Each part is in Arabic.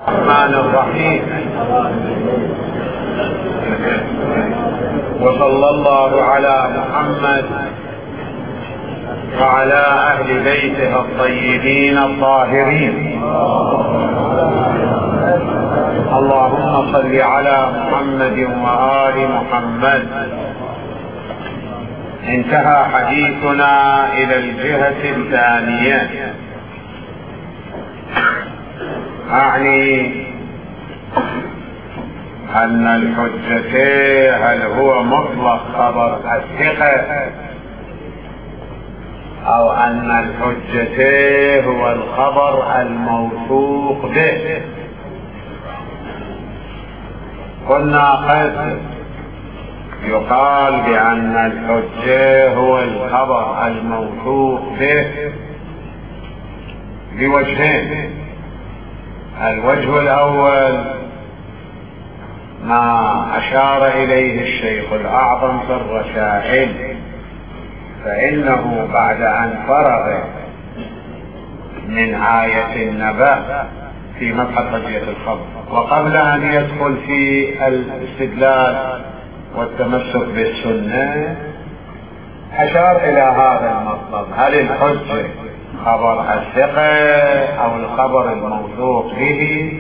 الرحمن الرحيم. وصلى الله على محمد وعلى أهل بيته الطيبين الطاهرين. اللهم صل على محمد وآل محمد. انتهى حديثنا إلى الجهة الثانية، أعني أن الحجة هل هو مطلق خبر الثقة أو أن الحجة هو الخبر الموثوق به. قلنا قد يقال بأن الحجة هو الخبر الموثوق به بوجهين. الوجه الأول ما أشار إليه الشيخ الأعظم في الرسائل، فإنه بعد أن فرغ من آية النبأ في مبحث حجية الخبر، وقبل أن يدخل في الاستدلال والتمسك بالسنة، أشار إلى هذا المطلب: هل الحجة خبر الثقة أو الخبر الموثوق به؟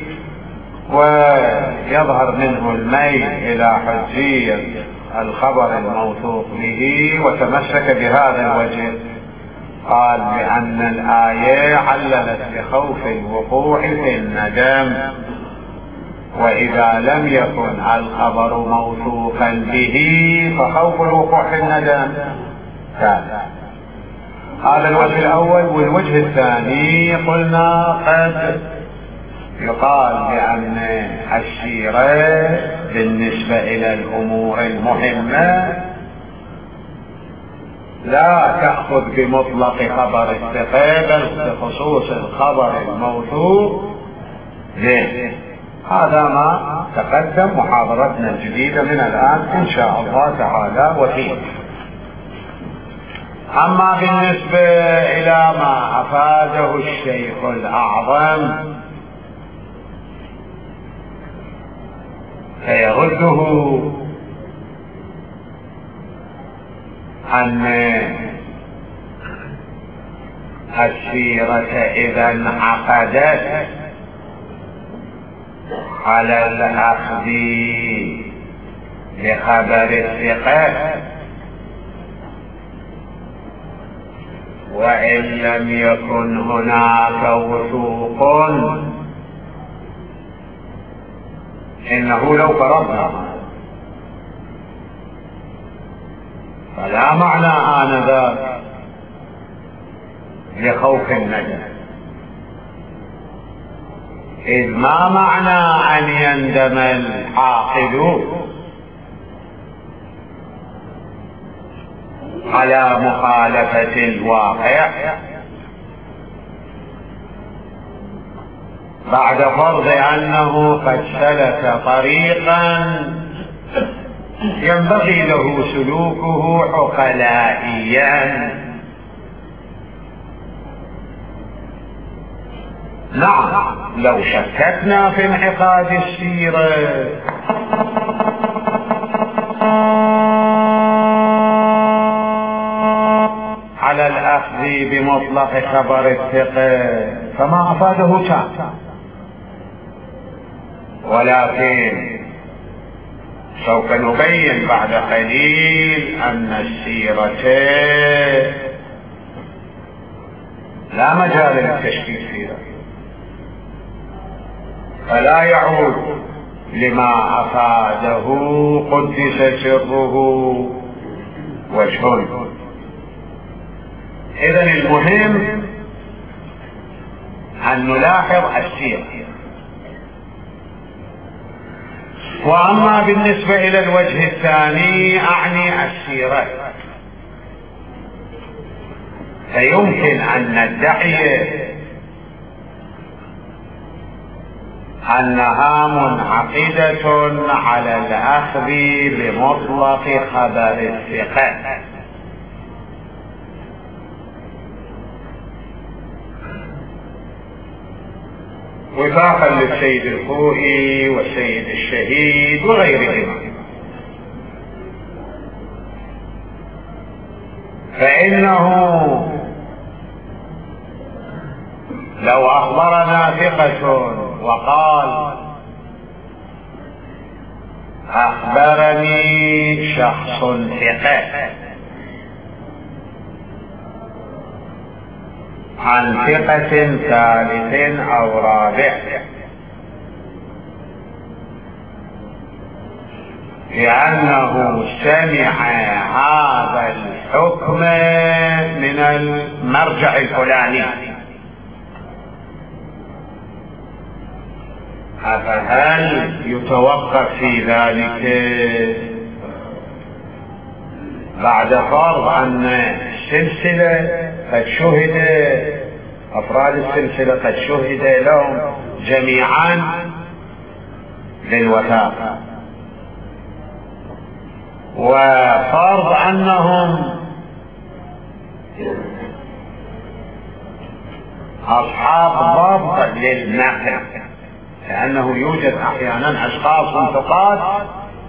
ويظهر منه الميل إلى حجية الخبر الموثوق به، وتمسك بهذا الوجه. قال بأن الآية عللت بخوف الوقوع في الندم، وإذا لم يكن الخبر موثوقا به فخوف الوقوع في الندم كان. هذا الوجه الأول. والوجه الثاني قلنا قد يقال بأن السيرة بالنسبة إلى الأمور المهمة لا تأخذ بمطلق خبر الثقة بل بخصوص الخبر الموثوق به. هذا ما تقدم محاضرتنا الجديدة من الآن إن شاء الله تعالى. وفيه أما بالنسبة إلى ما أفاده الشيخ الأعظم فيرده أن السيرة إذا انعقدت على الأخذ بخبر الثقة، وإن لم يكن هناك وثوق، إنه لو فرضنا فلا معنى آنذاك لخوف الندم، إذ ما معنى أن يندم العاقل على مخالفة الواقع بعد فرض أنه قد سلك طريقا ينبغي له سلوكه عقلائيا. نعم، لو شككنا في انعقاد السيرة على الأخذ بمطلق خبر الثقة فما أفاده كان، ولكن سوف نبين بعد قليل أن السيرة لا مجال للتشكيك فيها، فلا يعود لما أفاده قدس سره وجه. إذن المهم أن نلاحظ السيرة. وأما بالنسبة إلى الوجه الثاني أعني السيرة، فيمكن أن ندعي أنها منعقدة على الأخذ بمطلق خبر الثقة، وفاقا للسيد الخوئي والسيد الشهيد وغيرهما. فإنه لو أخبرنا ثقة وقال أخبرني شخص ثقة عن ثقة ثالث أو رابع لأنه سمع هذا الحكم من المرجع الفلاني، فهل يتوقف في ذلك بعد فرض أن السلسلة قد شهد أفراد السلسلة قد شهد لهم جميعا بالوثاقة، وفرض أنهم أصحاب ضبط للنقل، لأنه يوجد أحيانا أشخاص ثقات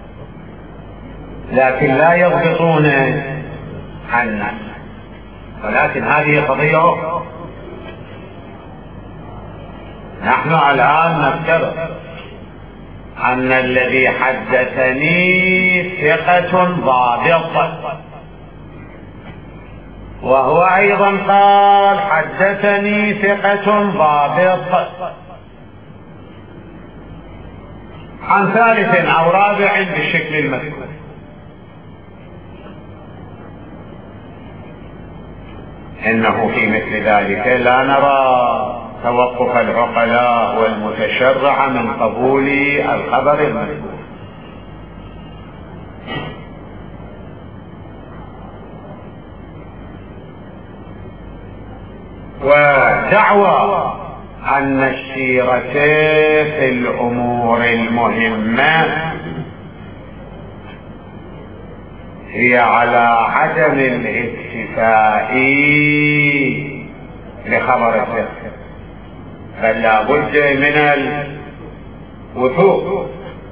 لكن لا يضبطون النقل، ولكن هذه قضية أخرى. نحن الآن نفترض أن الذي حدثني ثقة ضابط، وهو أيضا قال حدثني ثقة ضابط عن ثالث أو رابع بالشكل المذكور. إنه في مثل ذلك لا نرى توقف العقلاء والمتشرع من قبول الخبر المذكور. ودعوى أن السيرة في الأمور المهمة هي على عدم الاكتفاء بخبر الثقة، بل لا بد من الوثوق،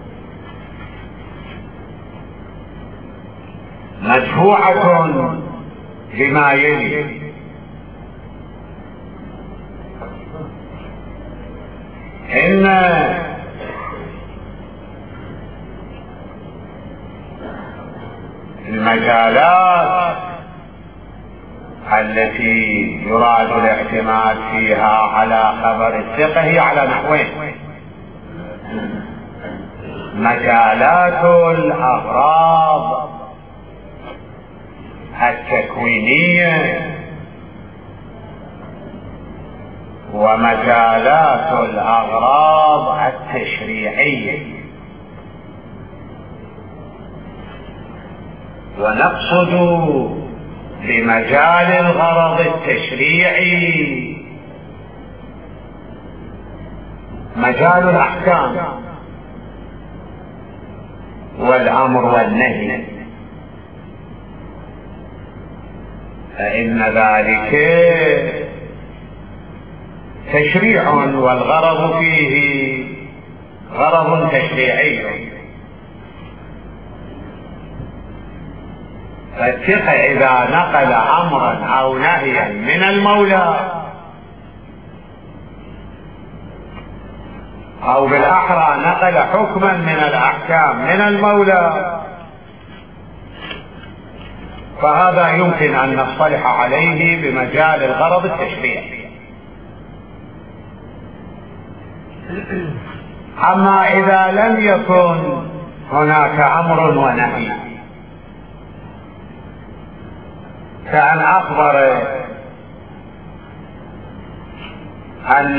مدفوعة بما يلي: إن المجالات التي يراد الاعتماد فيها على خبر الثقة هي على نحوين: مجالات الأغراض التكوينية، ومجالات الأغراض التشريعية. ونقصد بمجال الغرض التشريعي مجال الأحكام والأمر والنهي، فإن ذلك تشريع والغرض فيه غرض تشريعي. فالثقة إذا نقل أمرا أو نهيا من المولى، أو بالأحرى نقل حكما من الأحكام من المولى، فهذا يمكن أن نصطلح عليه بمجال الغرض التشريعي. أما إذا لم يكن هناك أمر ونهي، كأن أخبر أن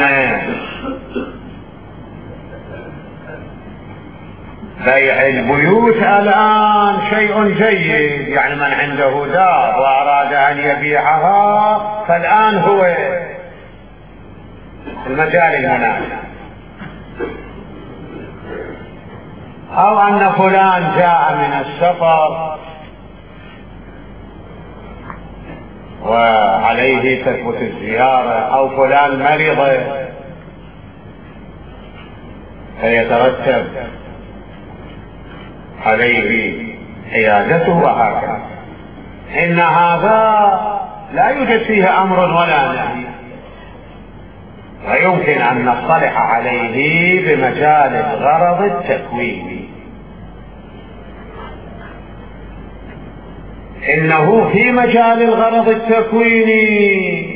بيع البيوت الآن شيء جيد، يعني من عنده دار وأراد أن يبيعها فالآن هو المجال المناسب، أو أن فلان جاء من السفر وعليه تثبت الزيارة، أو فلان مرض فيترتب عليه عيادته وهكذا. إن هذا لا يوجد فيه أمر ولا نهي، ويمكن أن نصطلح عليه بمجال الغرض التكويني. إنه في مجال الغرض التكويني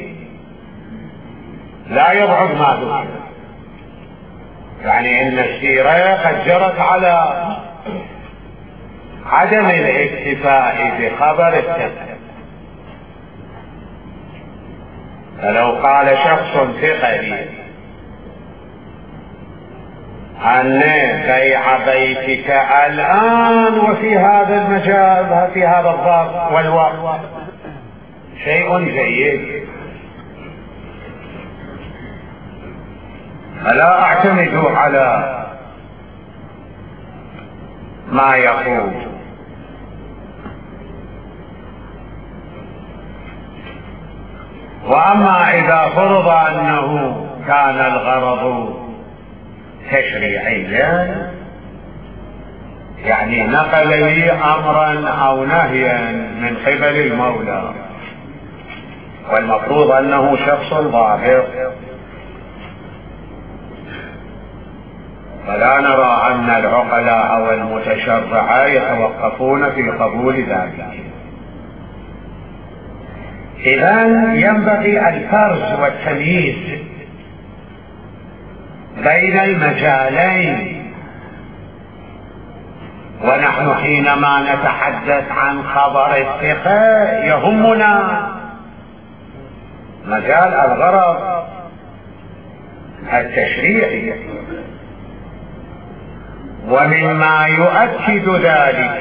لا يبعد ما ذكر، يعني إن السيرة قد جرت على عدم الاكتفاء بخبر الثقة. فلو قال شخص ثقة أن بيع بيتك الآن وفي هذا المجال في هذا الظرف والوقت شيء جيد، فلا أعتمد على ما يقول. وأما إذا فرض أنه كان الغرض تشريعيا، يعني نقل لي أمرا أو نهيا من قبل المولى، والمفروض أنه شخص ظاهر، فلا نرى أن العقلاء أو المتشرعة يتوقفون في قبول ذلك. إذن ينبغي الفرز والتمييز بين المجالين. ونحن حينما نتحدث عن خبر الثقة يهمنا مجال الغرض التشريعي، ومما يؤكد ذلك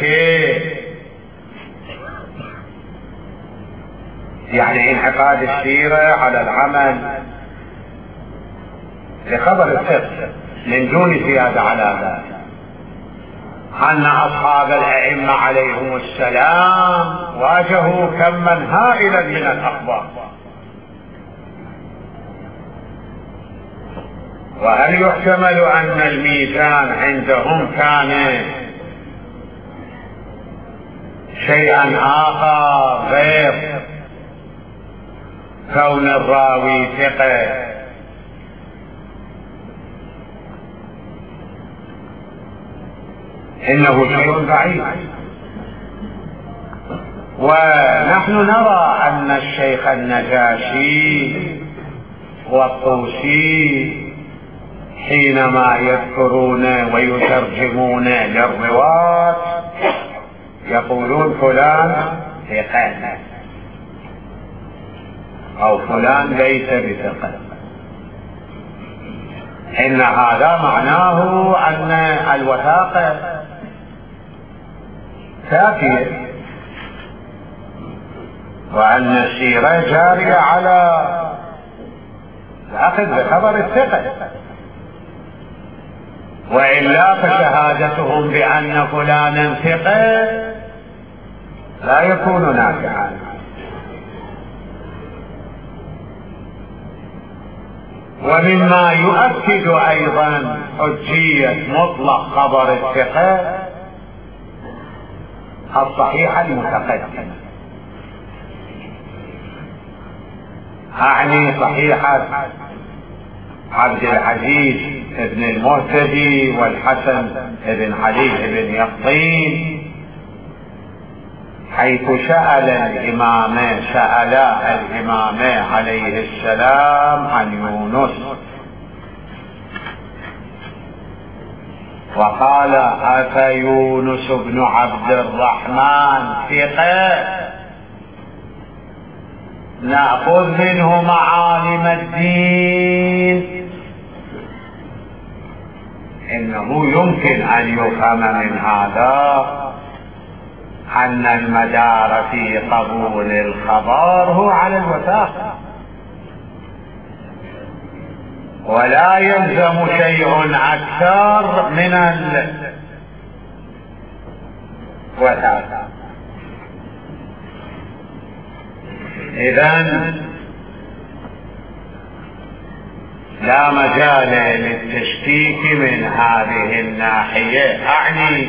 يعني انعقاد السيرة على العمل لخبر الثقة من دون زيادة على ذلك، أن أصحاب الأئمة عليهم السلام واجهوا كما هائلا من الأخبار. وهل يحتمل أن الميزان عندهم كان شيئا آخر غير كون الراوي ثقة؟ إنه شيء بعيد. ونحن نرى أن الشيخ النجاشي والطوسي حينما يذكرون ويترجمون للرواة يقولون فلان ثقة أو فلان ليس بثقة. إن هذا معناه أن الوثاقة كافية، وأن السيرة جارية على الأخذ بخبر الثقة، وإلا فشهادتهم بأن فلانا ثقة لا يكون نافعا. ومما يؤكد أيضا حجية مطلق خبر الثقة الصحيحة المتقدمة، أعني صحيحة عبد العزيز بن المهتدي والحسن بن علي بن يقطين، حيث سألا الإمام عليه السلام عن يونس وقال أفيونس بن عبد الرحمن ثقة نأخذ منه معالم الدين؟ إنه يمكن أن يفهم من هذا أن المدار في قبول الخبر هو على الوثاقة، ولا يلزم شيء أكثر من الوثاقة. إذن لا مجال للتشكيك من هذه الناحية. أعني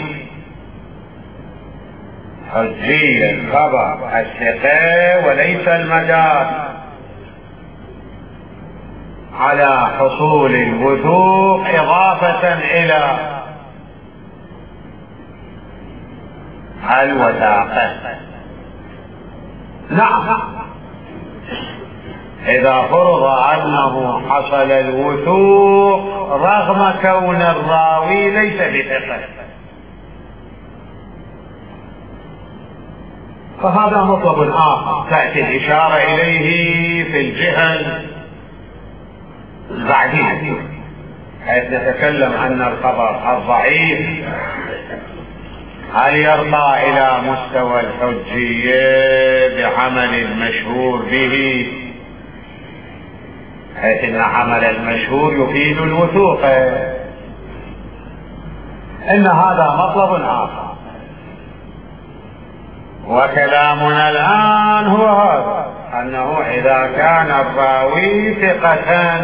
حجية الخبر الثقة، وليس المجال على حصول الوثوق إضافة إلى الوثاقة. نعم، إذا فرض أنه حصل الوثوق رغم كون الراوي ليس بثقة، فهذا مطلب آخر تأتي الإشارة إليه في الجهة البعدية، حيث نتكلم أن الخبر الضعيف هل يرقى إلى مستوى الحجية بعمل المشهور به، حيث ان عمل المشهور يفيد الوثوق. ان هذا مطلب آخر، وكلامنا الآن هو هذا، أنه إذا كان الراوي ثقة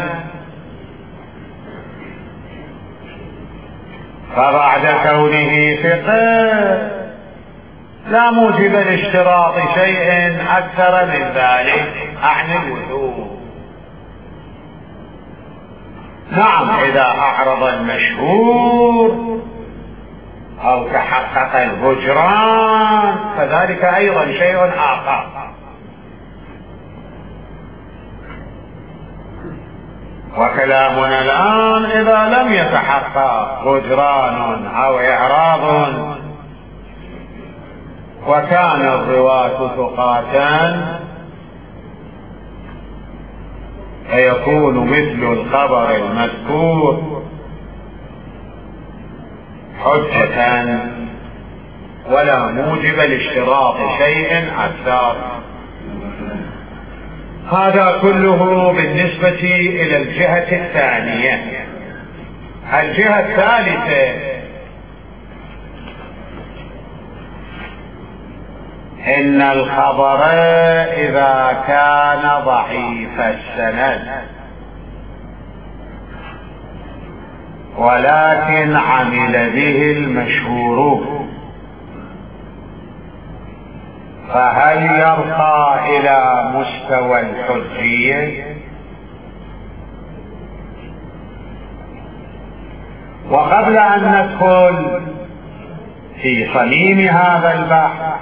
فبعد كونه ثقة لا موجب لاشتراط شيء أكثر من ذلك، أعني الوثوق. نعم، إذا أعرض المشهور أو تحقق الهجران فذلك أيضا شيء آخر. وكلامنا الآن إذا لم يتحقق هجران أو إعراض وكان الرواة ثقاتا فيكون مثل الخبر المذكور حجة ولا موجب لاشتراط شيء أكثر. هذا كله بالنسبة إلى الجهة الثانية. الجهة الثالثة إن الخبر إذا كان ضعيف السند ولكن عمل به المشهور فهل يرقى إلى مستوى الحجية؟ وقبل أن ندخل في صميم هذا البحث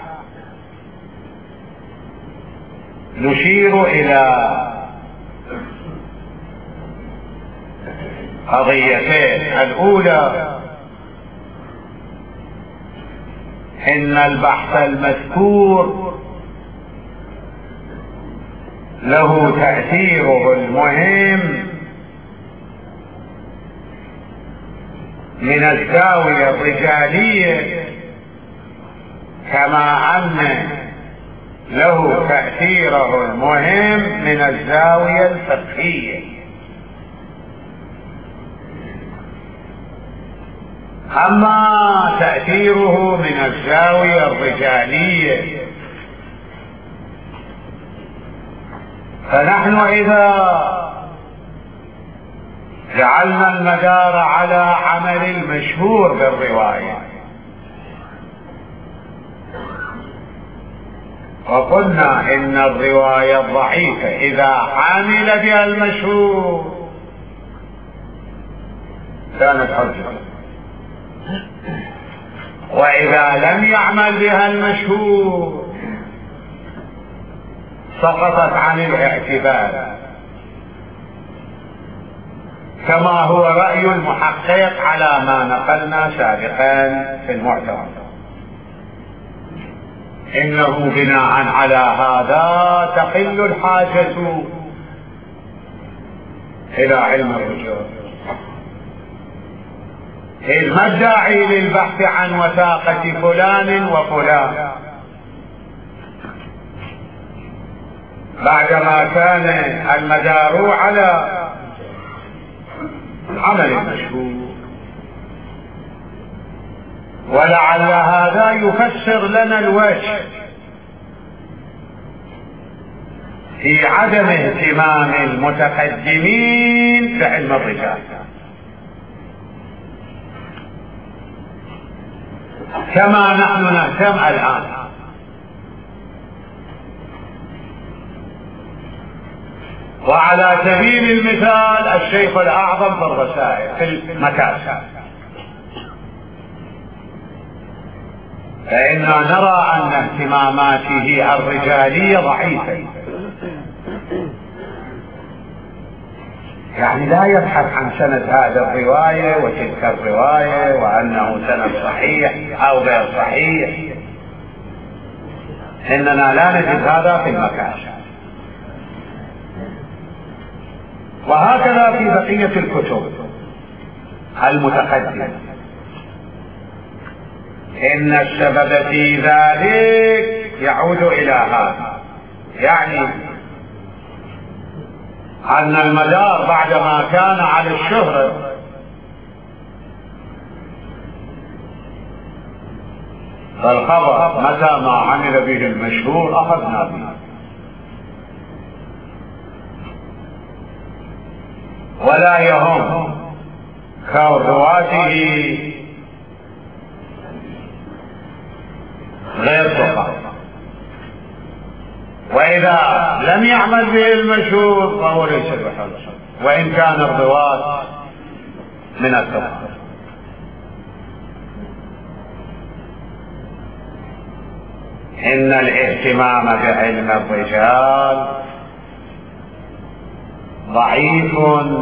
نشير إلى قضيتين. الأولى إن البحث المذكور له تأثيره المهم من الزاوية الرجالية كما أن له تأثيره المهم من الزاوية الفقهية. أما تأثيره من الزاوية الرجالية فنحن إذا جعلنا المدار على عمل المشهور بالرواية وقلنا إن الرواية الضعيفة إذا عمل بها المشهور كانت حجة، وإذا لم يعمل بها المشهور سقطت عن الاعتبار، كما هو رأي المحقق على ما نقلنا سابقا في المعتمد. إنه بناء على هذا تقل الحاجة إلى علم الرجال، إذ ما الداعي للبحث عن وثاقة فلان وفلان بعدما كان المدار على عمل المشهور؟ ولعل هذا يفسر لنا الوجه في عدم اهتمام المتقدمين بعلم الرجال، كما نحن نهتم الآن. وعلى سبيل المثال الشيخ الأعظم في الرسائل في المكاسب، فإننا نرى أن اهتماماته الرجالية ضعيفة، يعني لا يبحث عن سند هذه الرواية وتلك الرواية وأنه سند صحيح أو غير صحيح، إننا لا نجد هذا في المكاسب. وهكذا في بقية الكتب المتقدمة. إن السبب في ذلك يعود إلى هذا، يعني أن المدار بعدما كان على الشهرة فالخبر متى ما عمل به المشهور أخذنا به، ولا يهم كون رواته غير ثقة، وإذا لم يعمل به المشهور فهو ليس بحجة وإن كان الرواة من الثقة. إن الاهتمام بعلم الرجال ضعيف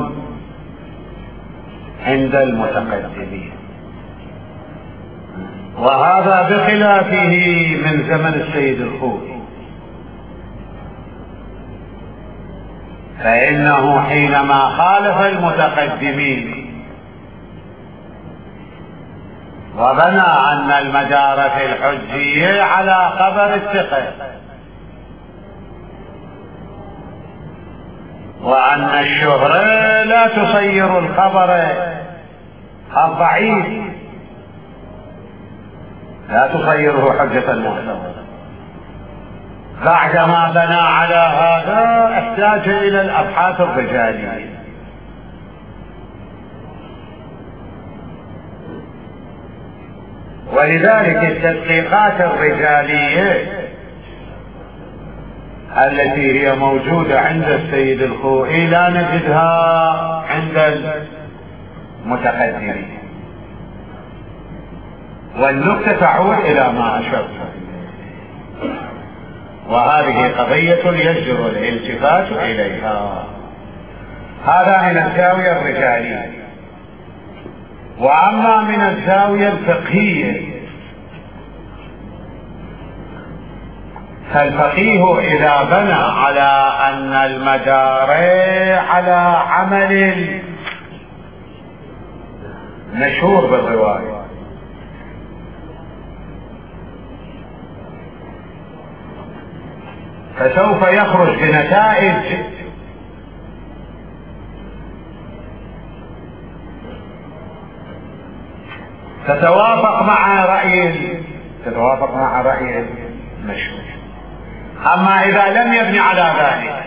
عند المتقدمين، وهذا بخلافه من زمن السيد الخوئي، فإنه حينما خالف المتقدمين وبنى أن المدار في الحجية على خبر الثقة، وأن الشهرة لا تصير الخبر الضعيف، لا تصيره حجة معتبرة، بعدما بنى على هذا احتاج إلى الأبحاث الرجالية. ولذلك التدقيقات الرجالية التي هي موجودة عند السيد الخوئي لا نجدها عند المتقدمين، والنكتة تعود إلى ما أشرت، وهذه قضية يجدر الالتفات إليها. هذا من الزاوية الرجالية. وأما من الزاوية الفقهية فالفقيه إذا بنى على أن المدار على عمل مشهور بالرواية فسوف يخرج بنتائج تتوافق مع رأي المشهور. أما إذا لم يبني على ذلك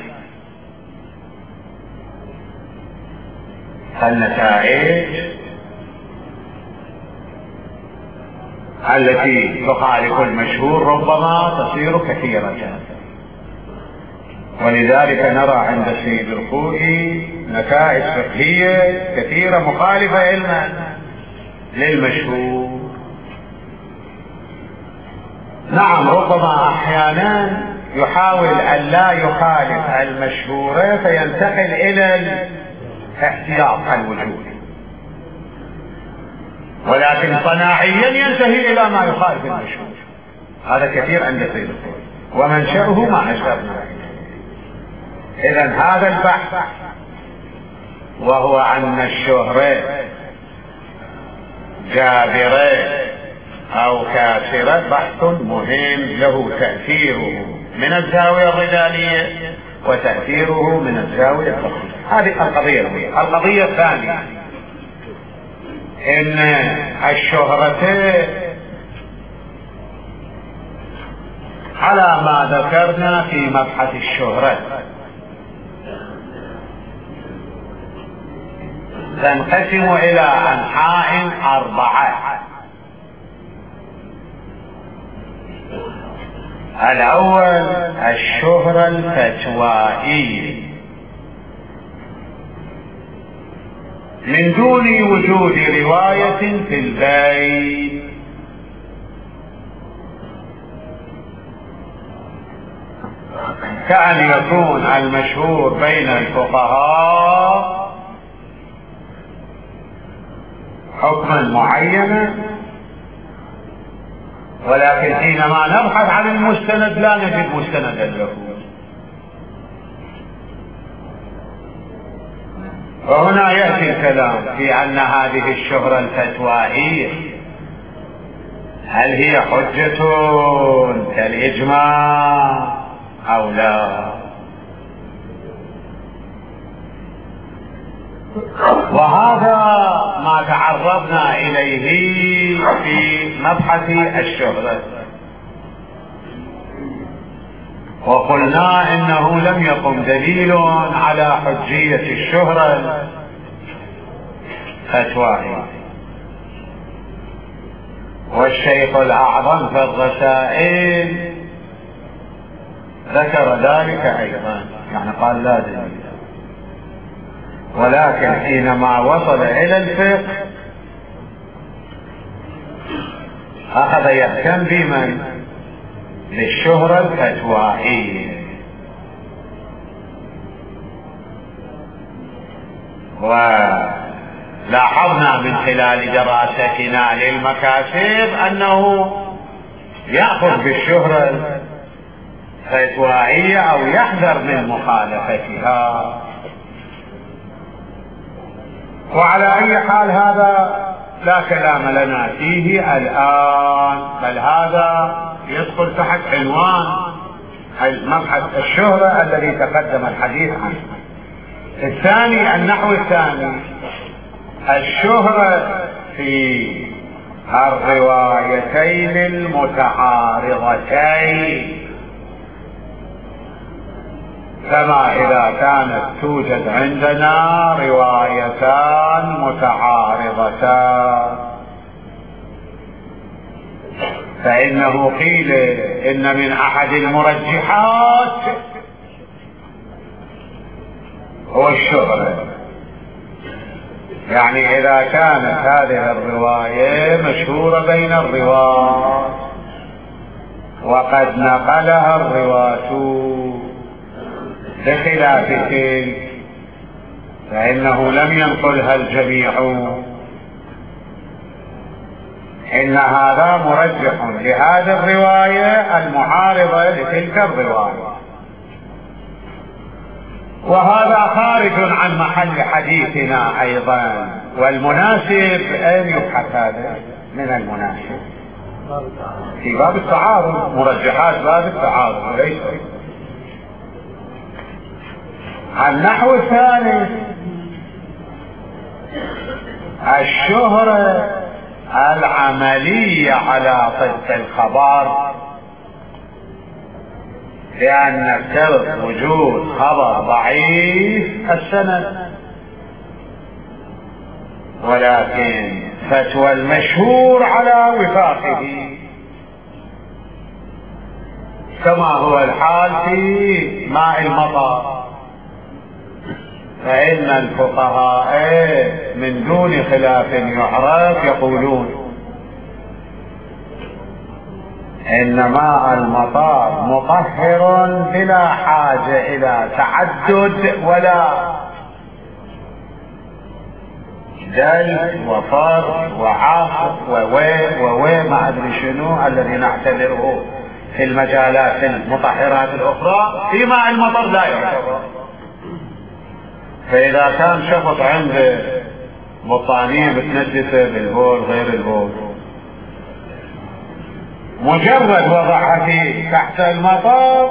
فالنتائج التي تخالف المشهور ربما تصير كثيرة، ولذلك نرى عند السيد الخوئي نتائج فقهية كثيرة مخالفة علما للمشهور. نعم، ربما أحيانا يحاول أن لا يخالف المشهور فينتقل إلى الاحتياط الوجودي، ولكن صناعيا ينتهي إلى ما يخالف المشهور. هذا كثير عند السيد الخوئي ومنشأه ما أشرنا. إذن هذا البحث وهو أن الشهرة جابرة أو كاسرة بحث مهم له تأثيره من الزاوية الرجالية وتأثيره من الزاوية الفقهية. هذه القضية الثانية، إن الشهرة على ما ذكرنا في مبحث الشهرة. تنقسم إلى أنحاء 4. الأول الشهرة الفتوائية من دون وجود رواية في البيت، كأن يكون المشهور بين الفقهاء حكما معينا، ولكن حينما نبحث عن المستند لا نجد مستندا له. وهنا يأتي الكلام في أن هذه الشهرة الفتوائية هل هي حجة كالإجماع أو لا. وهذا ما تعرضنا إليه في مبحث الشهرة، وقلنا إنه لم يقم دليل على حجية الشهرة الفتوائية. والشيخ الأعظم في الرسائل ذكر ذلك أيضا، يعني قال لا دليل، ولكن حينما وصل إلى الفقه أخذ يهتم بمن؟ للشهرة الفتوائية. ولاحظنا من خلال دراستنا للمكاسب أنه يأخذ بالشهرة الفتوائية أو يحذر من مخالفتها. وعلى أي حال هذا لا كلام لنا فيه الآن، بل هذا يدخل تحت عنوان مبحث الشهرة الذي تقدم الحديث عنه. الثاني، النحو الثاني، الشهرة في الروايتين المتعارضتين، كما إذا كانت توجد عندنا روايتان متعارضتان فإنه قيل إن من أحد المرجحات هو الشهرة. يعني إذا كانت هذه الرواية مشهورة بين الرواة وقد نقلها الرواة بخلاف تلك فإنه لم ينقلها الجميع، إن هذا مرجح لهذه الرواية المعارضة لتلك الرواية، وهذا خارج عن محل حديثنا أيضا. والمناسب أين يبحث هذا؟ من المناسب في باب التعارض، مرجحات باب التعارض ليس. النحو الثالث الشهرة العملية على صدق الخبر، لأن نفترض وجود خبر ضعيف السند، ولكن فتوى المشهور على وفاقه، كما هو الحال في ماء المطر. فإن الفقهاء من دون خلاف يعرف يقولون إن ماء المطر مطهر بلا حاجة إلى تعدد ولا جلد وفرق وعاصف ما أدري شنو الذي نعتبره في المجالات المطهرات الأخرى في ماء المطر لا يعتبر. فإذا كان شخص عنده بطانية بتنجسه بالبول غير البول، مجرد وضعها تحت المطر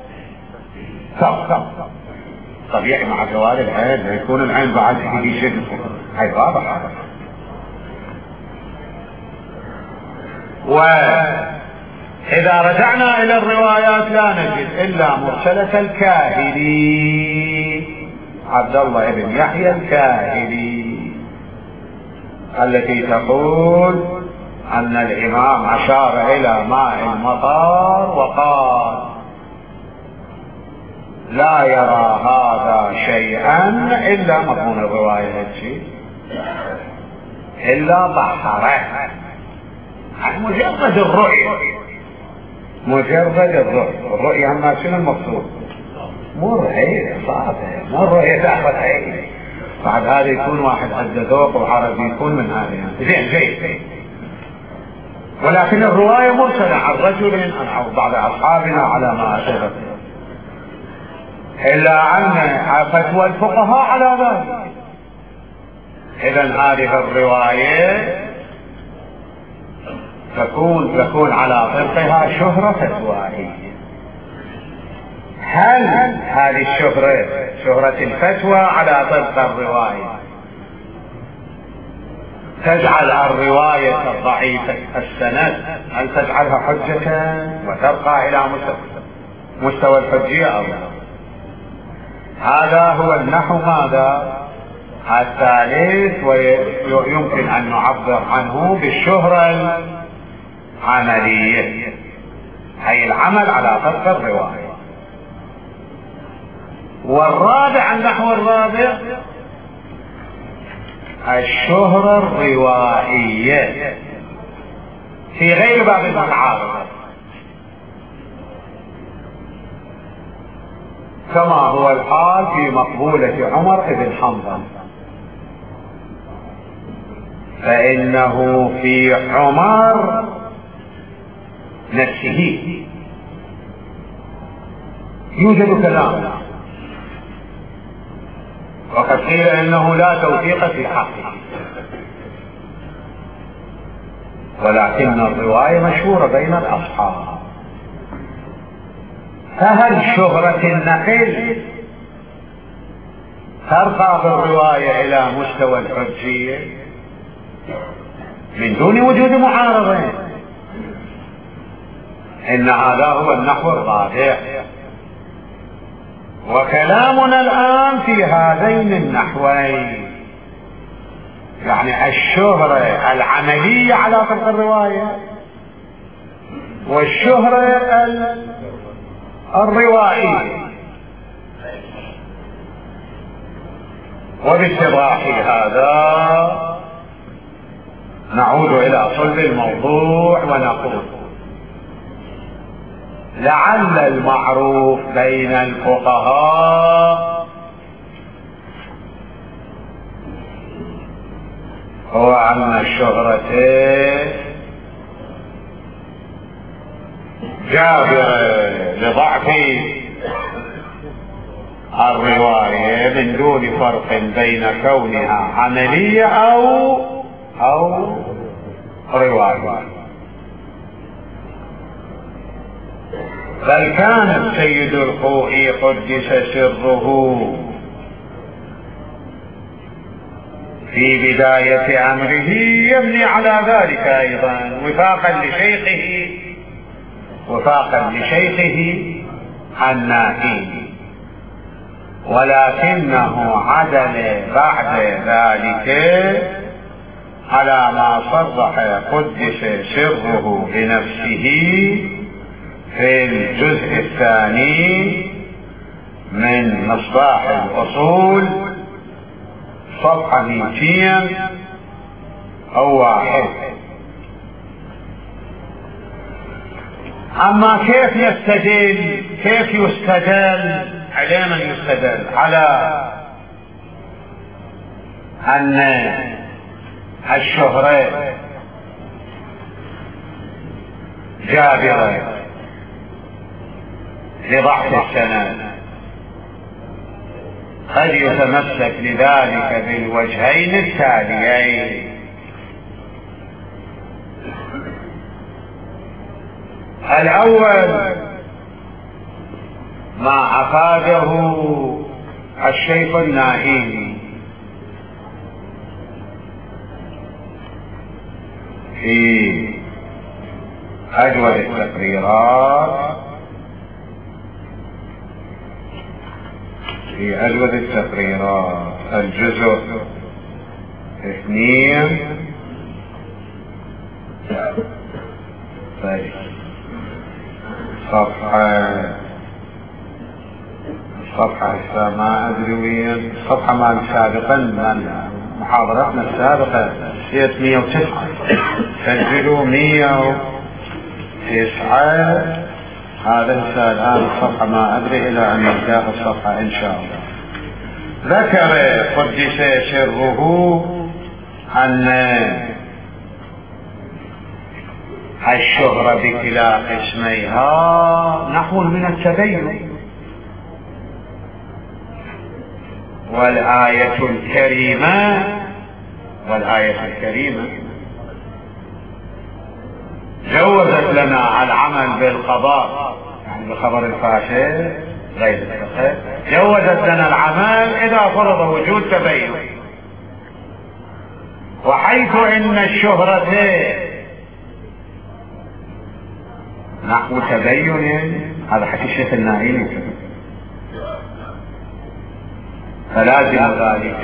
طبيعي مع زوال العين يكون العين بعد في شكل، هاي واضح هذا. إذا رجعنا إلى الروايات لا نجد إلا مرسلة الكاهلي، عبد الله بن يحيى الكاهلي، التي تقول أن الإمام أشار إلى ماء المطر وقال لا يرى هذا شيئا إلا مضمون الرواية إلا طهره، مجرد الرؤية، الرؤية ما شنو المقصود؟ مو الرؤية صافية، مو الرؤية تأخذ عين، بعد هذا يكون واحد عنده ذوق وعربي يكون من هذا يعني زين، ولكن الرواية مرسلة عن رجل أو بعض أصحابنا على ما أشرت، إلا أن فتوى الفقهاء على ذلك. إذن هذه الرواية تكون على طرقها شهرة رواية. هل هذه شهرة الفتوى على طرق الرواية تجعل الرواية الضعيفة السند، هل تجعلها حجة وترقى إلى مستوى الحجية أو لا؟ هذا هو النحو ماذا الثالث، ويمكن أن نعبر عنه بالشهرة العملية، أي العمل على طرق الرواية. والرابع، النحو الرابع الشهرة الروائية في غير باب المتعارض، كما هو الحال في مقبولة عمر بن حنظل، فإنه في عمر نفسه يوجد كلام، وقد قيل إنه لا توثيق في حقه، ولكن الرواية مشهورة بين الأصحاب. فهل شهرة النقل ترقى بالرواية إلى مستوى الحجية من دون وجود معارضة؟ إن هذا هو النحو الرابع، وكلامنا الآن في هذين النحوين، يعني الشهرة العملية على طرق الرواية والشهرة الروائية. وباتضاح هذا نعود إلى صلب الموضوع ونقول لعل المعروف بين الفقهاء هو أن الشهرة جابرة لضعف الرواية من دون فرق بين كونها عملية أو رواية. بل كان السيد الخوئي قدس سره في بداية أمره يبني على ذلك أيضا وفاقا لشيخه الناهي، ولكنه عدل بعد ذلك على ما صرح قدس سره بنفسه في الجزء الثاني من مصباح الأصول صفحة 201. أما كيف يستدل على من يستدل على أن الشهرة جابرة لضعف السند؟ قد يتمسك لذلك بالوجهين التاليين: الأول ما أفاده الشيخ الناهي في أجود التقريرات في أجود التقريرات الجزء 2 طيب الصفحة ما أدري وين الصفحة مال سابقا مال محاضرتنا السابقة 109 سجلوا 109 هذا الآن الصفحة ما أدري إلى أن نلقاه الصفحة إن شاء الله. ذكر قدس سره أن الشهرة بكلا قسميها نحو من التبين، والآية الكريمة جوزت لنا العمل بالخبر، يعني بخبر الفاشل غير الصحيح، جوزت لنا العمل إذا فرض وجود تبين، وحيث إن الشهرة نحو تبين، هذا حكي الشيخ النائلي، فلازم ذلك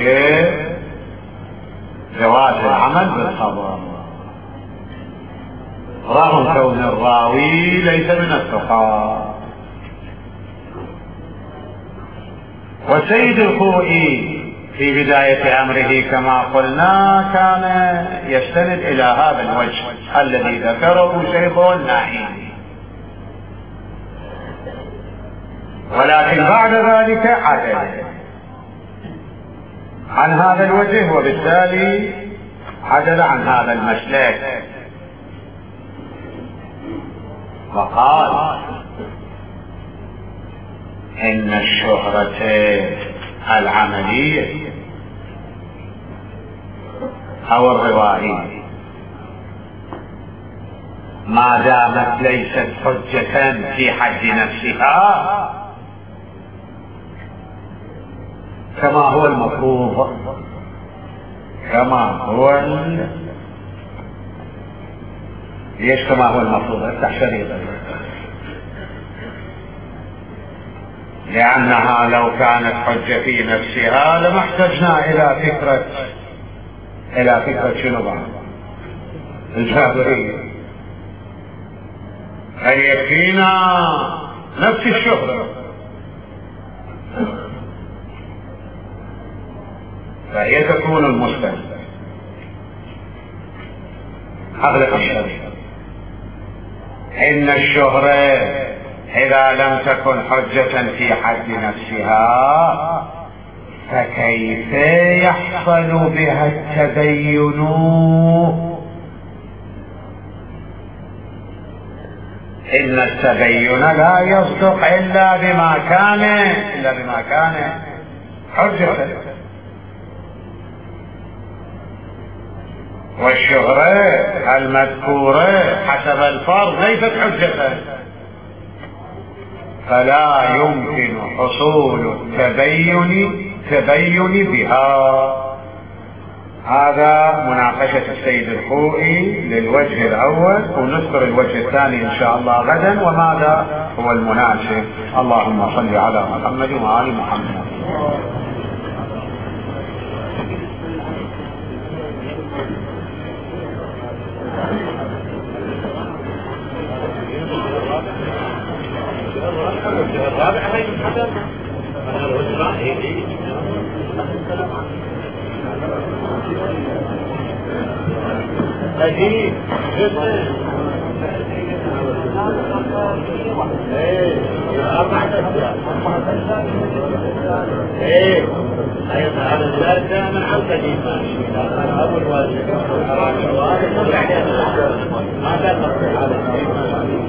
جواز العمل بالخبر رغم كون الراوي ليس من الثقات. والسيد الخوئي في بداية أمره كما قلنا كان يستند إلى هذا الوجه الذي ذكره شيخه النائلي، ولكن بعد ذلك عدل عن هذا الوجه، وبالتالي عدل عن هذا المسلك وقال إن الشهرة العملية أو الروائية ما دامت ليست حجة في حد نفسها كما هو المفروض، ليش كما هو المفروض؟ افتح شريطة. لأنها لو كانت حجة في نفسها لما احتجنا إلى فكرة شنو بعد؟ الجابرية، أن يكفينا نفس الشهرة، فهي تكون المستند. أغلق الشريطة. إن الشهرة إذا لم تكن حجة في حد نفسها فكيف يحصل بها التبين؟ إن التبين لا يصدق إلا بما كان حجة، والشهرة المذكورة حسب الفرض ليست حجة، فلا يمكن حصول التبين بها. هذا مناقشة السيد الخوئي للوجه الأول، ونذكر الوجه الثاني إن شاء الله غدا وماذا هو المناسب. اللهم صل على محمد وآل محمد. هذا من